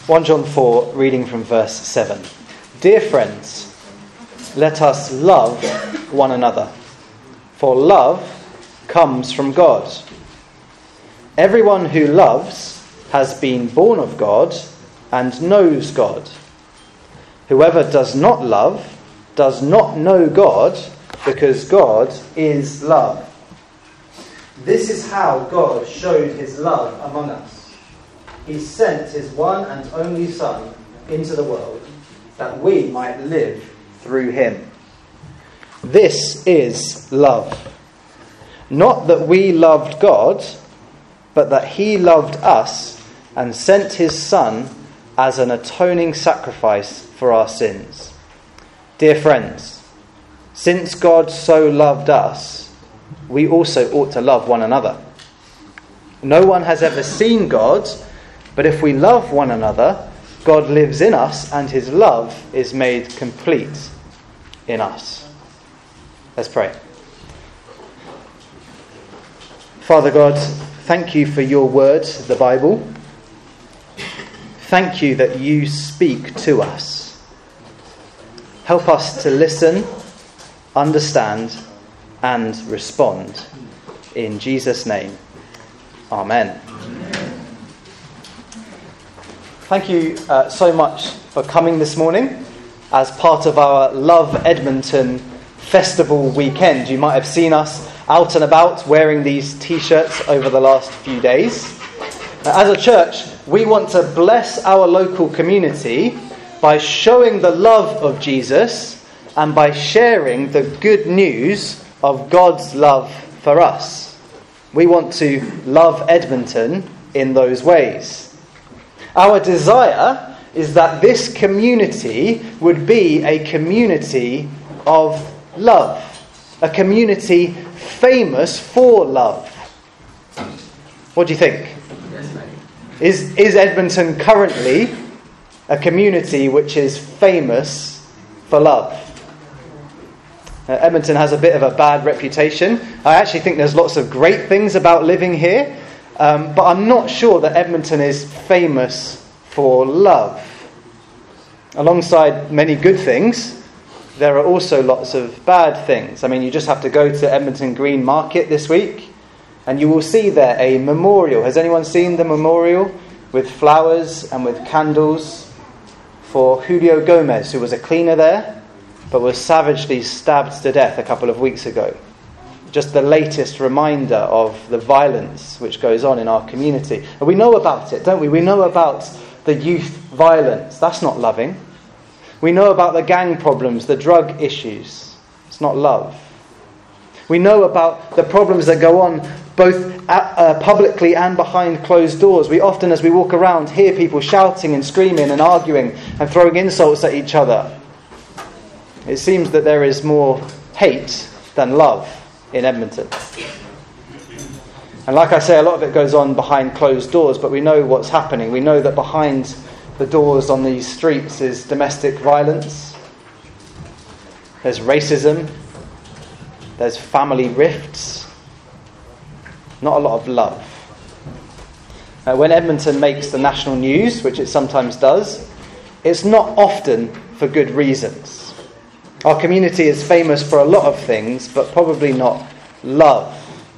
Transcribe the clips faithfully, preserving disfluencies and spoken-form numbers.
First John four, reading from verse seven. Dear friends, let us love one another, for love comes from God. Everyone who loves has been born of God and knows God. Whoever does not love does not know God, because God is love. This is how God showed his love among us. He sent his one and only Son into the world, that we might live through him. This is love. Not that we loved God, but that he loved us and sent his Son as an atoning sacrifice for our sins. Dear friends, since God so loved us, we also ought to love one another. No one has ever seen God, but if we love one another, God lives in us and his love is made complete in us. Let's pray. Father God, thank you for your word, the Bible. Thank you that you speak to us. Help us to listen, understand, and respond. In Jesus' name, Amen. Thank you uh, so much for coming this morning as part of our Love Edmonton Festival weekend. You might have seen us out and about wearing these t-shirts over the last few days. As a church, we want to bless our local community by showing the love of Jesus and by sharing the good news of God's love for us. We want to love Edmonton in those ways. Our desire is that this community would be a community of love, a community famous for love. What do you think? Is, is Edmonton currently a community which is famous for love? Uh, Edmonton has a bit of a bad reputation. I actually think there's lots of great things about living here, um, but I'm not sure that Edmonton is famous for love. Alongside many good things, there are also lots of bad things. I mean, you just have to go to Edmonton Green Market this week, and you will see there a memorial. Has anyone seen the memorial with flowers and with candles for Julio Gomez, who was a cleaner there, but was savagely stabbed to death a couple of weeks ago? Just the latest reminder of the violence which goes on in our community. And we know about it, don't we? We know about the youth violence. That's not loving. We know about the gang problems, the drug issues. It's not love. We know about the problems that go on both at, uh, publicly and behind closed doors. We often, as we walk around, hear people shouting and screaming and arguing and throwing insults at each other. It seems that there is more hate than love in Edmonton. And like I say, a lot of it goes on behind closed doors, but we know what's happening. We know that behind the doors on these streets is domestic violence. There's racism. There's family rifts. Not a lot of love. Uh, when Edmonton makes the national news, which it sometimes does, it's not often for good reasons. Our community is famous for a lot of things, but probably not love.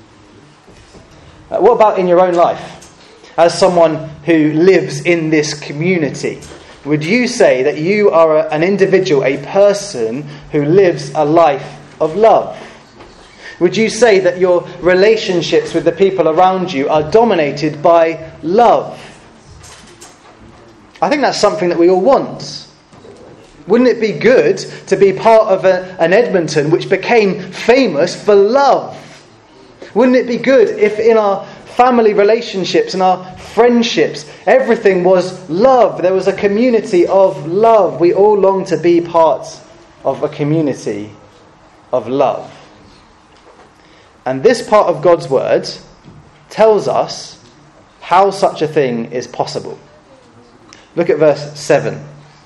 Uh, what about in your own life? As someone who lives in this community, would you say that you are a, an individual, a person who lives a life of love? Would you say that your relationships with the people around you are dominated by love? I think that's something that we all want. Wouldn't it be good to be part of a, an Edmonton which became famous for love? Wouldn't it be good if in our family relationships and our friendships, everything was love? There was a community of love. We all long to be part of a community of love. And this part of God's word tells us how such a thing is possible. Look at verse seven.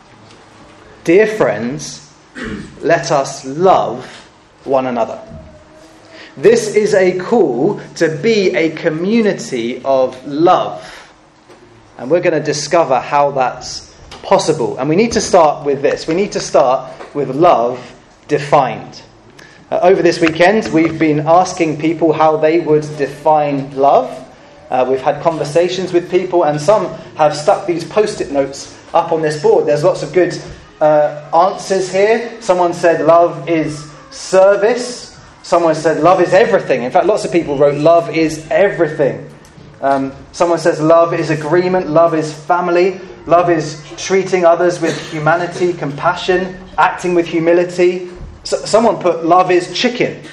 Dear friends, let us love one another. This is a call to be a community of love. And we're going to discover how that's possible. And we need to start with this. We need to start with love defined. Uh, over this weekend, we've been asking people how they would define love. Uh, we've had conversations with people, and some have stuck these post-it notes up on this board. There's lots of good uh, answers here. Someone said love is service. Someone said love is everything. In fact, lots of people wrote love is everything. Um, someone says love is agreement, love is family, love is treating others with humanity, compassion, acting with humility. So, someone put love is chicken.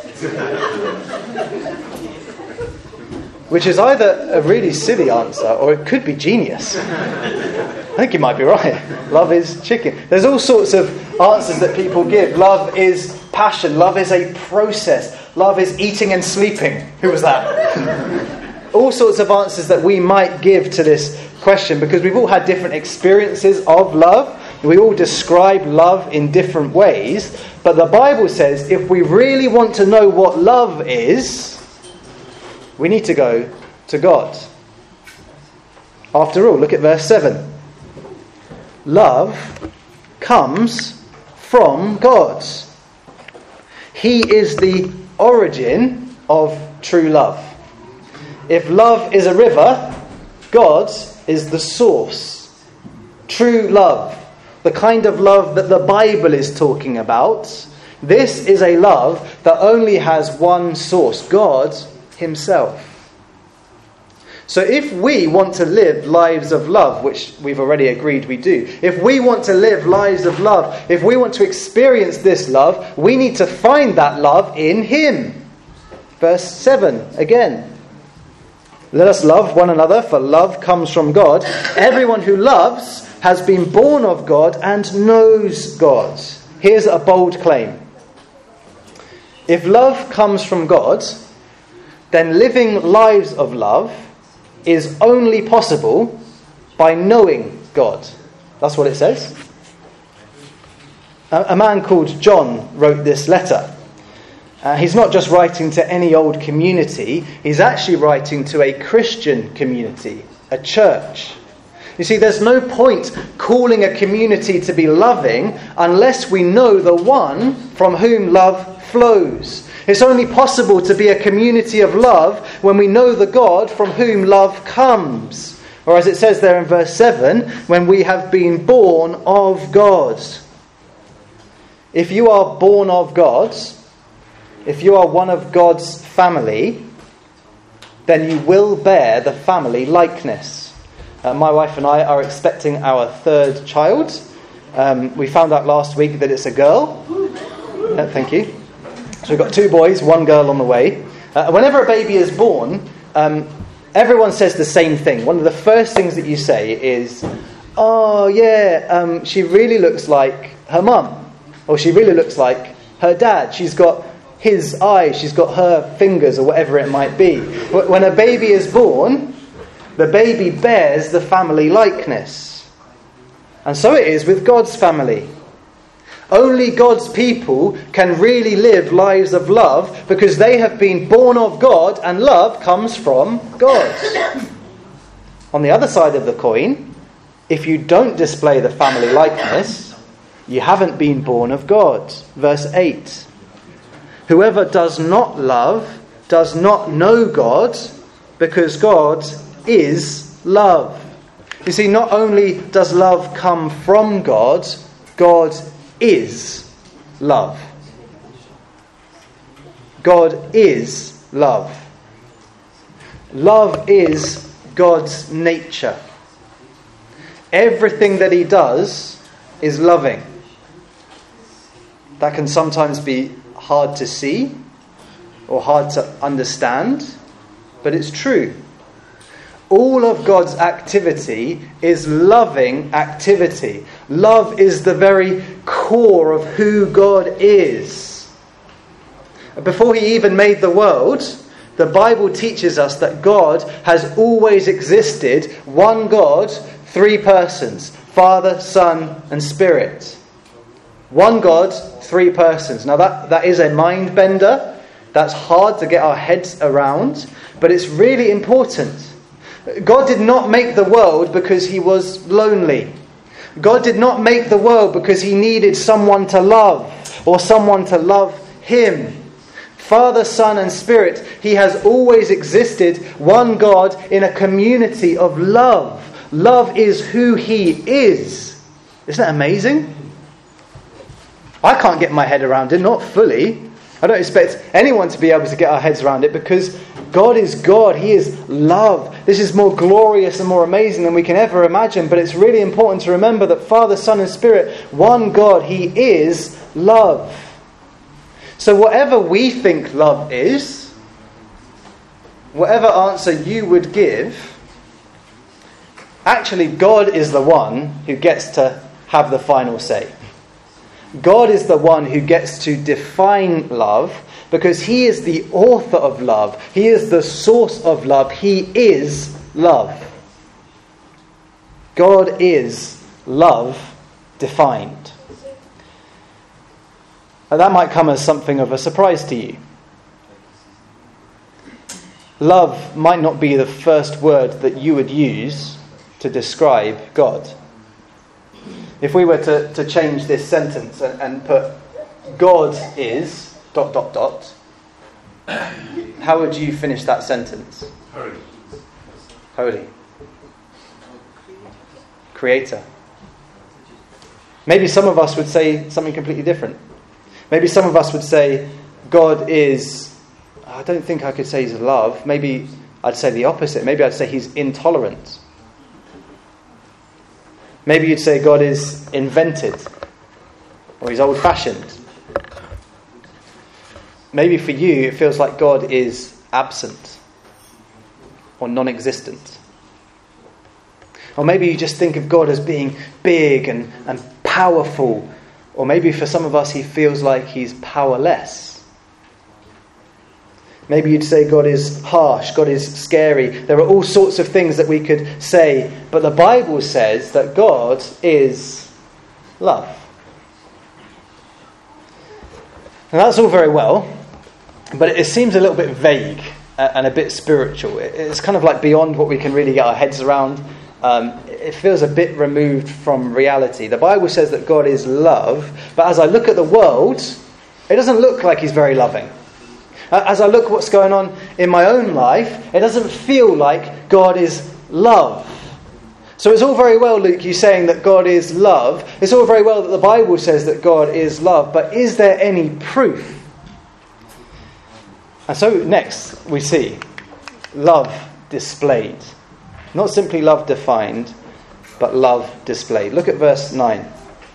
Which is either a really silly answer or it could be genius. I think you might be right. Love is chicken. There's all sorts of answers that people give. Love is passion. Love is a process. Love is eating and sleeping. Who was that? All sorts of answers that we might give to this question, because we've all had different experiences of love. We all describe love in different ways. But the Bible says if we really want to know what love is, we need to go to God. After all, look at verse seven. Love comes from God. He is the origin of true love. If love is a river, God is the source. True love, the kind of love that the Bible is talking about, this is a love that only has one source, God Himself. So if we want to live lives of love, which we've already agreed we do, if we want to live lives of love, if we want to experience this love, we need to find that love in Him. Verse seven again. Let us love one another, for love comes from God. Everyone who loves has been born of God and knows God. Here's a bold claim. If love comes from God, then living lives of love is only possible by knowing God. That's what it says. A man called John wrote this letter. Uh, he's not just writing to any old community, he's actually writing to a Christian community, a church. You see, there's no point calling a community to be loving unless we know the one from whom love flows. It's only possible to be a community of love when we know the God from whom love comes. Or as it says there in verse seven, when we have been born of God. If you are born of God, if you are one of God's family, then you will bear the family likeness. Uh, my wife and I are expecting our third child. Um, we found out last week that it's a girl. Uh, thank you. So we've got two boys, one girl on the way. Uh, whenever a baby is born, um, everyone says the same thing. One of the first things that you say is, oh yeah, um, she really looks like her mum. Or she really looks like her dad. She's got his eyes, she's got her fingers, or whatever it might be. When a baby is born, the baby bears the family likeness. And so it is with God's family. Only God's people can really live lives of love because they have been born of God and love comes from God. On the other side of the coin, if you don't display the family likeness, you haven't been born of God. Verse eight. Whoever does not love does not know God, because God is love. You see, not only does love come from God, God is love. God is love. Love is God's nature. Everything that He does is loving. That can sometimes be hard to see or hard to understand, but it's true. All of God's activity is loving activity. Love is the very core of who God is. Before He even made the world, the Bible teaches us that God has always existed, one God, three persons, Father, Son, and Spirit. One God, three persons. Now that, that is a mind bender. That's hard to get our heads around, but it's really important. God did not make the world because he was lonely. God did not make the world because he needed someone to love or someone to love him. Father, Son and Spirit, he has always existed, one God in a community of love. Love is who he is. Isn't that amazing? I can't get my head around it, not fully. I don't expect anyone to be able to get our heads around it because God is God. He is love. This is more glorious and more amazing than we can ever imagine. But it's really important to remember that Father, Son and Spirit, one God, he is love. So whatever we think love is, whatever answer you would give, actually God is the one who gets to have the final say. God is the one who gets to define love because he is the author of love. He is the source of love. He is love. God is love defined. Now, that might come as something of a surprise to you. Love might not be the first word that you would use to describe God. If we were to, to change this sentence and, and put God is dot dot dot, how would you finish that sentence? Holy. Holy. Creator. Maybe some of us would say something completely different. Maybe some of us would say God is, I don't think I could say he's love. Maybe I'd say the opposite. Maybe I'd say he's intolerant. Maybe you'd say God is invented or he's old-fashioned. Maybe for you it feels like God is absent or non-existent. Or maybe you just think of God as being big and, and powerful. Or maybe for some of us he feels like he's powerless. Maybe you'd say God is harsh, God is scary. There are all sorts of things that we could say. But the Bible says that God is love. And that's all very well, but it seems a little bit vague and a bit spiritual. It's kind of like beyond what we can really get our heads around. Um, it feels a bit removed from reality. The Bible says that God is love, but as I look at the world, it doesn't look like he's very loving. As I look at what's going on in my own life, it doesn't feel like God is love. So it's all very well, Luke, you saying that God is love. It's all very well that the Bible says that God is love, but is there any proof? And so next we see love displayed. Not simply love defined, but love displayed. Look at verse nine.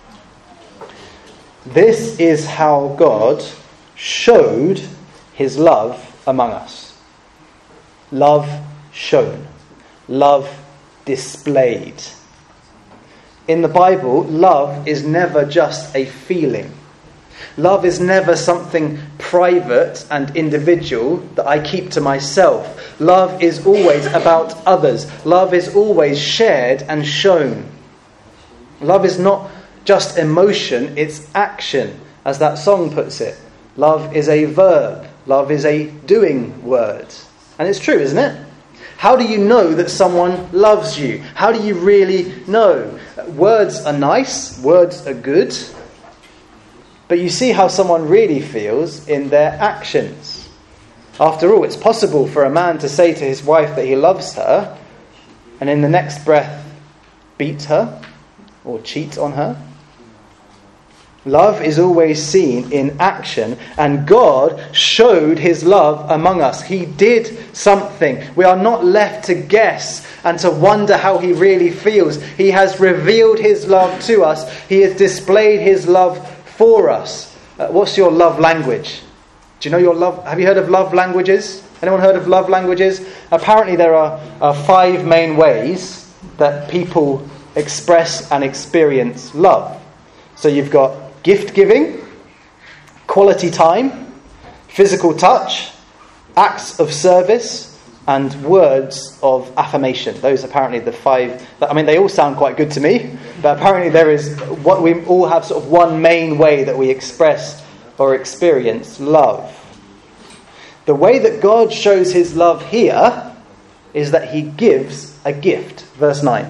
This is how God showed his love among us. Love shown. Love displayed. In the Bible, love is never just a feeling. Love is never something private and individual that I keep to myself. Love is always about others. Love is always shared and shown. Love is not just emotion, it's action, as that song puts it. Love is a verb. Love is a doing word. And it's true, isn't it? How do you know that someone loves you? How do you really know? Words are nice, words are good, but you see how someone really feels in their actions. After all, it's possible for a man to say to his wife that he loves her, and in the next breath beat her or cheat on her. Love is always seen in action, and God showed his love among us. He did something. We are not left to guess and to wonder how he really feels. He has revealed his love to us. He has displayed his love for us. Uh, what's your love language? Do you know your love? Have you heard of love languages? Anyone heard of love languages? Apparently there are uh, five main ways that people express and experience love. So you've got gift giving, quality time, physical touch, acts of service, and words of affirmation. Those are apparently the five. I mean, they all sound quite good to me, but apparently there is what we all have sort of one main way that we express or experience love. The way that God shows his love here is that he gives a gift. Verse nine.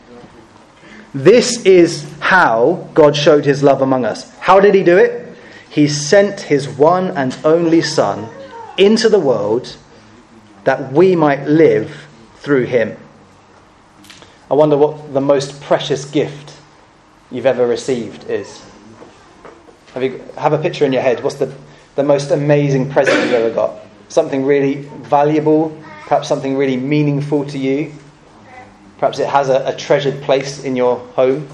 This is how God showed his love among us. How did he do it? He sent his one and only Son into the world that we might live through him. I wonder what the most precious gift you've ever received is. Have you have a picture in your head? What's the, the most amazing present you've ever got? Something really valuable, perhaps something really meaningful to you. Perhaps it has a, a treasured place in your home.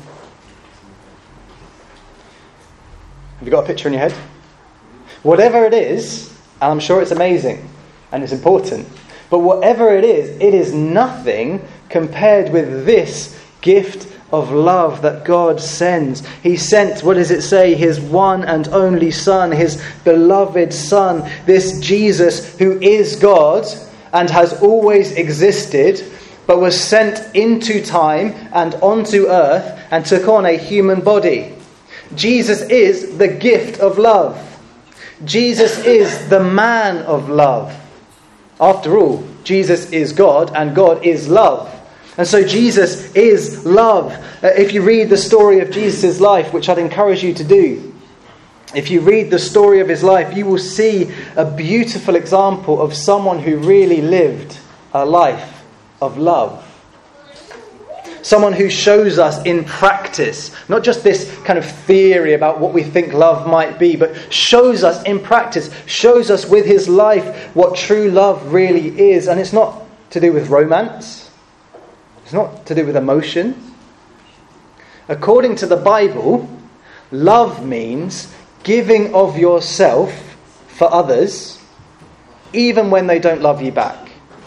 Have you got a picture in your head? Whatever it is, and I'm sure it's amazing and it's important, but whatever it is, it is nothing compared with this gift of love that God sends. He sent, what does it say? His one and only Son, his beloved Son, this Jesus who is God and has always existed, but was sent into time and onto earth and took on a human body. Jesus is the gift of love. Jesus is the man of love. After all, Jesus is God and God is love. And so Jesus is love. Uh, if you read the story of Jesus' life, which I'd encourage you to do, if you read the story of his life, you will see a beautiful example of someone who really lived a life of love. Someone who shows us in practice, not just this kind of theory about what we think love might be, but shows us in practice, shows us with his life what true love really is. And it's not to do with romance. It's not to do with emotion. According to the Bible, love means giving of yourself for others, even when they don't love you back.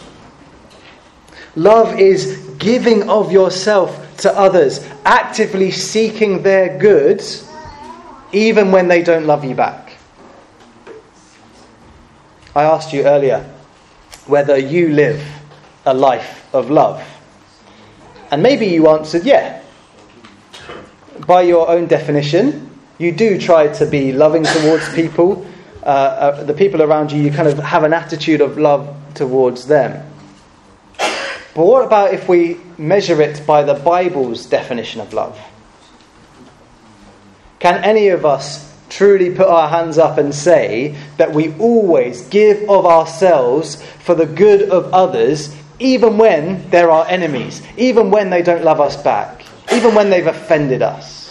Love is giving of yourself to others, actively seeking their good, even when they don't love you back. I asked you earlier whether you live a life of love. And maybe you answered, yeah. By your own definition, you do try to be loving towards people. Uh, uh, the people around you, you kind of have an attitude of love towards them. But what about if we measure it by the Bible's definition of love? Can any of us truly put our hands up and say that we always give of ourselves for the good of others, even when there are enemies, even when they don't love us back, even when they've offended us?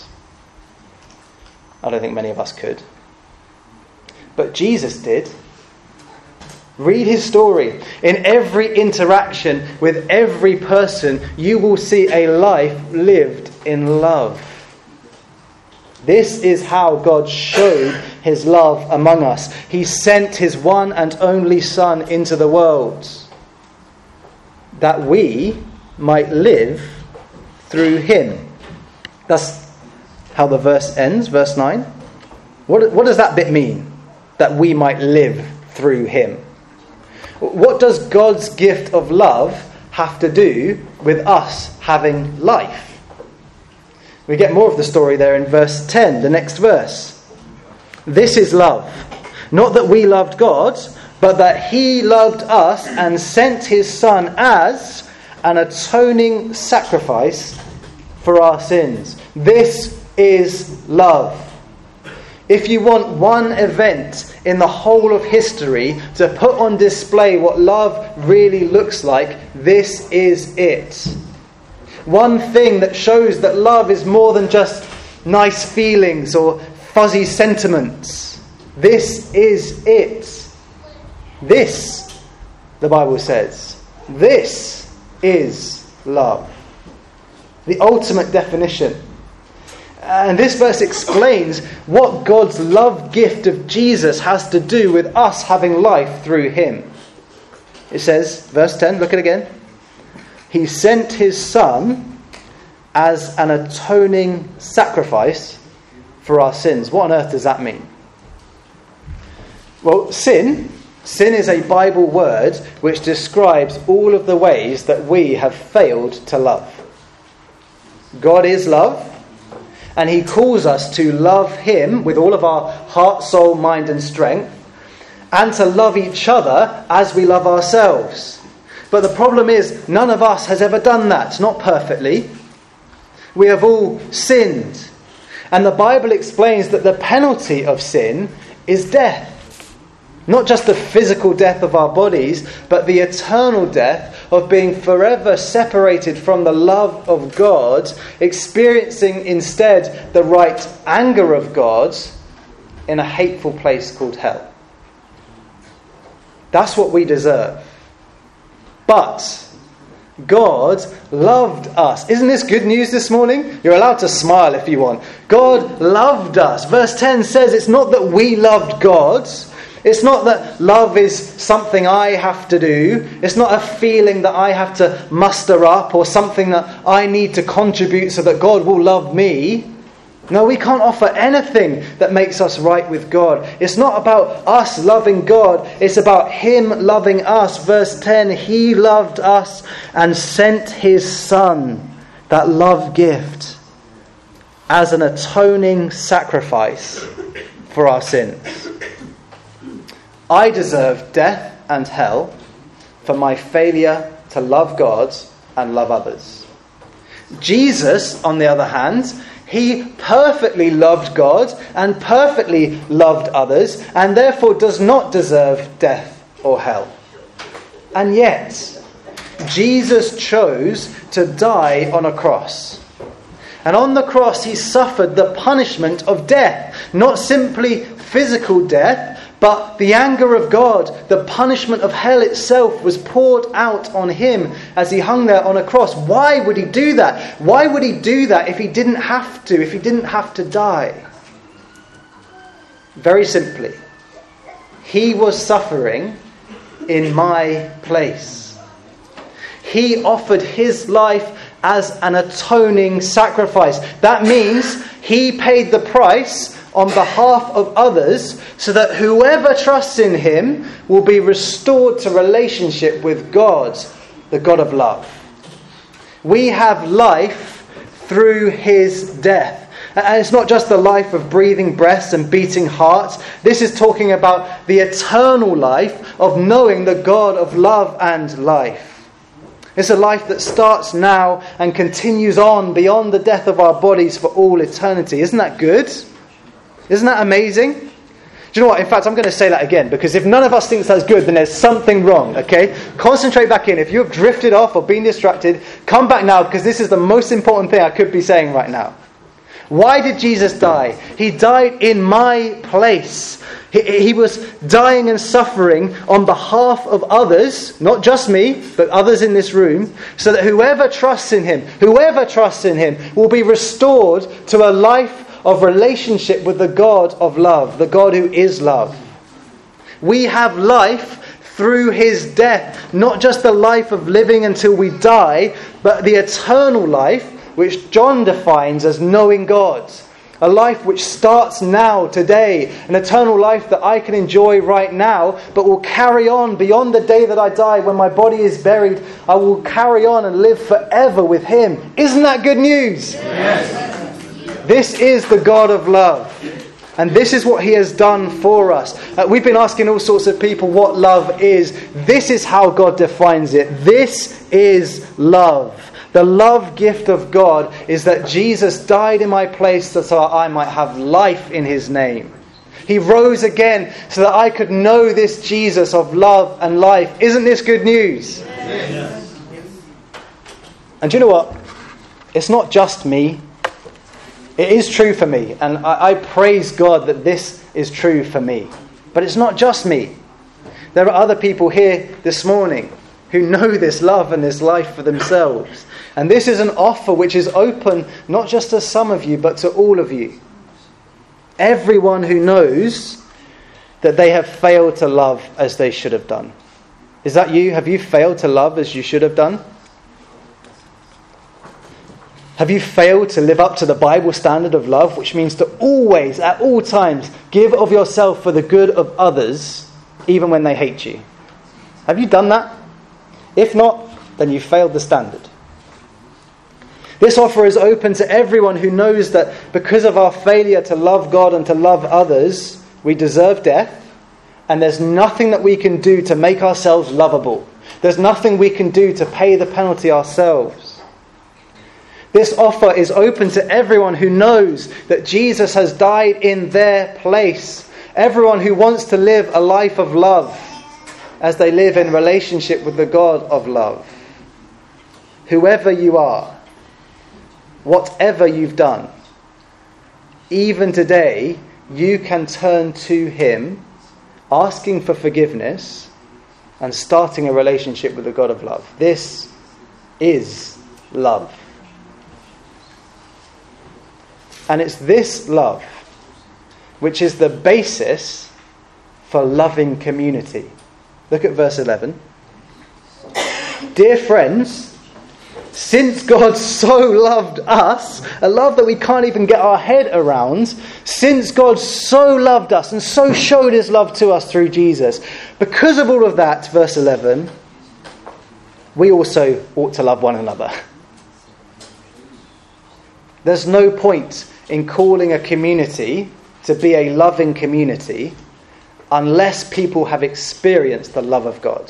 I don't think many of us could. But Jesus did. Read his story. In every interaction with every person, you will see a life lived in love. This is how God showed his love among us. He sent his one and only Son into the world, that we might live through him. That's how the verse ends, verse nine. What, what does that bit mean? That we might live through him. What does God's gift of love have to do with us having life? We get more of the story there in verse ten, the next verse. This is love. Not that we loved God, but that he loved us and sent his Son as an atoning sacrifice for our sins. This is love. If you want one event in the whole of history to put on display what love really looks like, this is it. One thing that shows that love is more than just nice feelings or fuzzy sentiments. This is it. This, the Bible says, this is love. The ultimate definition. And this verse explains what God's love gift of Jesus has to do with us having life through him. It says, verse ten, look at it again. He sent his Son as an atoning sacrifice for our sins. What on earth does that mean? Well, sin, sin is a Bible word which describes all of the ways that we have failed to love. God is love. And he calls us to love him with all of our heart, soul, mind and strength, and to love each other as we love ourselves. But the problem is, none of us has ever done that, not perfectly. We have all sinned. And the Bible explains that the penalty of sin is death. Not just the physical death of our bodies, but the eternal death of being forever separated from the love of God, experiencing instead the right anger of God in a hateful place called hell. That's what we deserve. But God loved us. Isn't this good news this morning? You're allowed to smile if you want. God loved us. Verse ten says it's not that we loved God. It's not that love is something I have to do. It's not a feeling that I have to muster up or something that I need to contribute so that God will love me. No, we can't offer anything that makes us right with God. It's not about us loving God. It's about Him loving us. Verse ten, He loved us and sent His Son, that love gift, as an atoning sacrifice for our sins. I deserve death and hell for my failure to love God and love others. Jesus, on the other hand, He perfectly loved God and perfectly loved others and therefore does not deserve death or hell. And yet, Jesus chose to die on a cross. And on the cross He suffered the punishment of death. Not simply physical death, but the anger of God, the punishment of hell itself was poured out on Him as He hung there on a cross. Why would He do that? Why would He do that if He didn't have to, if He didn't have to die? Very simply, He was suffering in my place. He offered His life as an atoning sacrifice. That means He paid the price on behalf of others so that whoever trusts in Him will be restored to relationship with God, the God of love. We have life through His death. And it's not just the life of breathing breaths and beating hearts. This is talking about the eternal life of knowing the God of love and life. It's a life that starts now and continues on beyond the death of our bodies for all eternity. Isn't that good? Isn't that amazing? Do you know what? In fact, I'm going to say that again, because if none of us thinks that's good, then there's something wrong, okay? Concentrate back in. If you've drifted off or been distracted, come back now, because this is the most important thing I could be saying right now. Why did Jesus die? He died in my place. He, he was dying and suffering on behalf of others, not just me, but others in this room, so that whoever trusts in Him, whoever trusts in Him, will be restored to a life of relationship with the God of love, the God who is love. We have life through His death, not just the life of living until we die, but the eternal life, which John defines as knowing God. A life which starts now, today. An eternal life that I can enjoy right now, but will carry on beyond the day that I die. When my body is buried, I will carry on and live forever with Him. Isn't that good news? Yes. This is the God of love. And this is what He has done for us. Uh, we've been asking all sorts of people what love is. This is how God defines it. This is love. The love gift of God is that Jesus died in my place so that I might have life in His name. He rose again so that I could know this Jesus of love and life. Isn't this good news? Yes. And do you know what? It's not just me. It is true for me, and I, I praise God that this is true for me. But it's not just me. There are other people here this morning who know this love and this life for themselves. And this is an offer which is open not just to some of you, but to all of you. Everyone who knows that they have failed to love as they should have done. Is that you? Have you failed to love as you should have done? Have you failed to live up to the Bible standard of love, which means to always, at all times, give of yourself for the good of others, even when they hate you? Have you done that? If not, then you failed the standard. This offer is open to everyone who knows that because of our failure to love God and to love others, we deserve death, and there's nothing that we can do to make ourselves lovable. There's nothing we can do to pay the penalty ourselves. This offer is open to everyone who knows that Jesus has died in their place. Everyone who wants to live a life of love as they live in relationship with the God of love. Whoever you are, whatever you've done, even today, you can turn to him, asking for forgiveness and starting a relationship with the God of love. This is love. And it's this love which is the basis for loving community. Look at verse eleven. Dear friends, since God so loved us, a love that we can't even get our head around, since God so loved us and so showed his love to us through Jesus, because of all of that, verse eleven, we also ought to love one another. There's no point in calling a community to be a loving community unless people have experienced the love of God.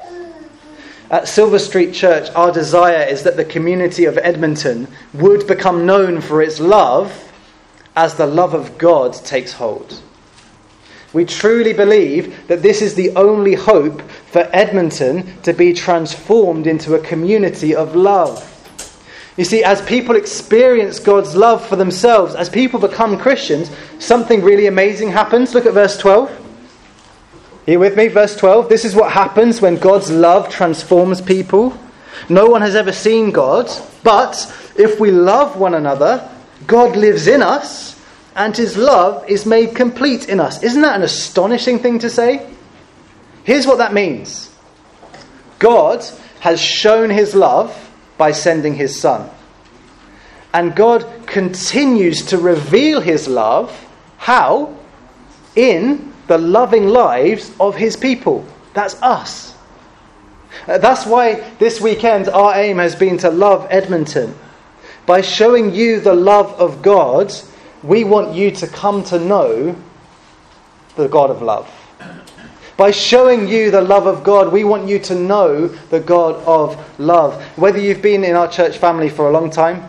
At Silver Street Church, our desire is that the community of Edmonton would become known for its love as the love of God takes hold. We truly believe that this is the only hope for Edmonton to be transformed into a community of love. You see, as people experience God's love for themselves, as people become Christians, something really amazing happens. Look at verse twelve. Are you with me? Verse twelve. This is what happens when God's love transforms people. No one has ever seen God, but if we love one another, God lives in us, and his love is made complete in us. Isn't that an astonishing thing to say? Here's what that means. God has shown his love by sending his Son. And God continues to reveal his love. How? In the loving lives of his people. That's us. That's why this weekend our aim has been to love Edmonton. By showing you the love of God, we want you to come to know the God of love. By showing you the love of God, we want you to know the God of love. Whether you've been in our church family for a long time,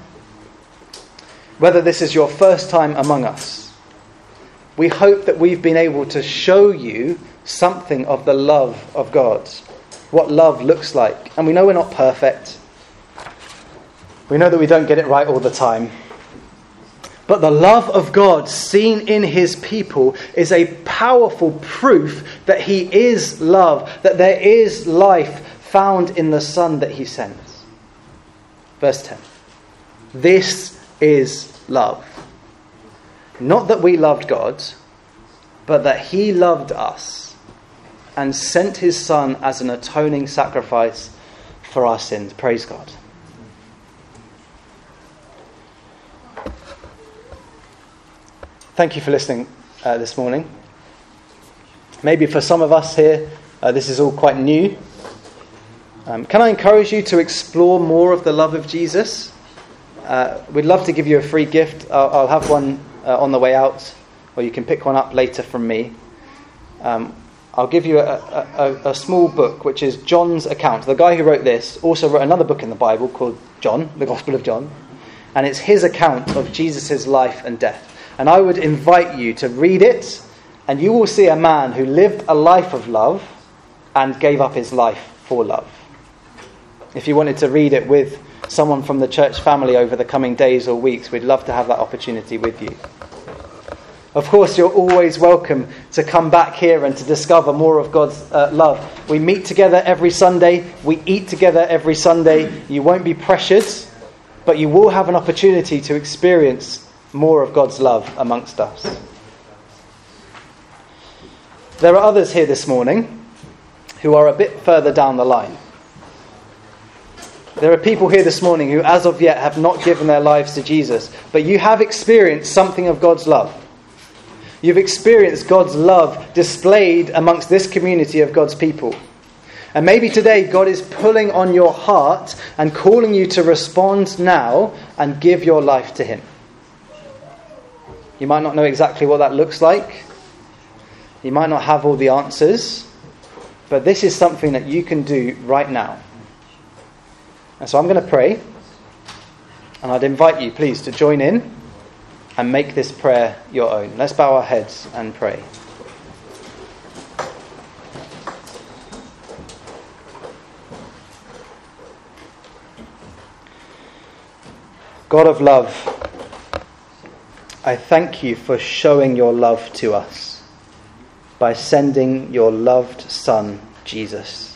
whether this is your first time among us, we hope that we've been able to show you something of the love of God, what love looks like. And we know we're not perfect. We know that we don't get it right all the time. But the love of God seen in his people is a powerful proof that he is love, that there is life found in the Son that he sends. Verse ten. This is love. Not that we loved God, but that he loved us and sent his Son as an atoning sacrifice for our sins. Praise God. Thank you for listening uh, this morning. Maybe for some of us here, uh, this is all quite new. Um, can I encourage you to explore more of the love of Jesus? Uh, we'd love to give you a free gift. I'll, I'll have one uh, on the way out, or you can pick one up later from me. Um, I'll give you a, a, a small book, which is John's account. The guy who wrote this also wrote another book in the Bible called John, the Gospel of John. And it's his account of Jesus' life and death. And I would invite you to read it, and you will see a man who lived a life of love and gave up his life for love. If you wanted to read it with someone from the church family over the coming days or weeks, we'd love to have that opportunity with you. Of course, you're always welcome to come back here and to discover more of God's uh, love. We meet together every Sunday. We eat together every Sunday. You won't be pressured, but you will have an opportunity to experience more of God's love amongst us. There are others here this morning who are a bit further down the line. There are people here this morning who as of yet have not given their lives to Jesus, but you have experienced something of God's love. You've experienced God's love displayed amongst this community of God's people. And maybe today God is pulling on your heart and calling you to respond now and give your life to him. You might not know exactly what that looks like. You might not have all the answers. But this is something that you can do right now. And so I'm going to pray, and I'd invite you, please, to join in and make this prayer your own. Let's bow our heads and pray. God of love, I thank you for showing your love to us by sending your loved Son, Jesus.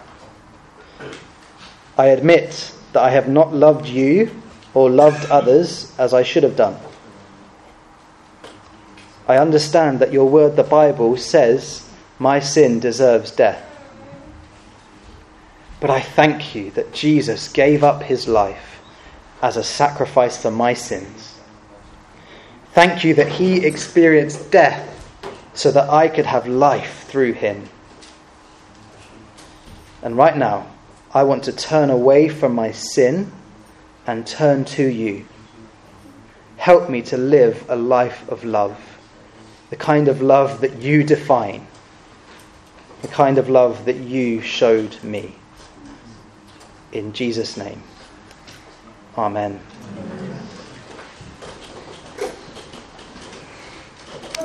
I admit that I have not loved you or loved others as I should have done. I understand that your word, the Bible, says my sin deserves death. But I thank you that Jesus gave up his life as a sacrifice for my sins. Thank you that he experienced death so that I could have life through him. And right now, I want to turn away from my sin and turn to you. Help me to live a life of love, the kind of love that you define, the kind of love that you showed me. In Jesus' name. Amen.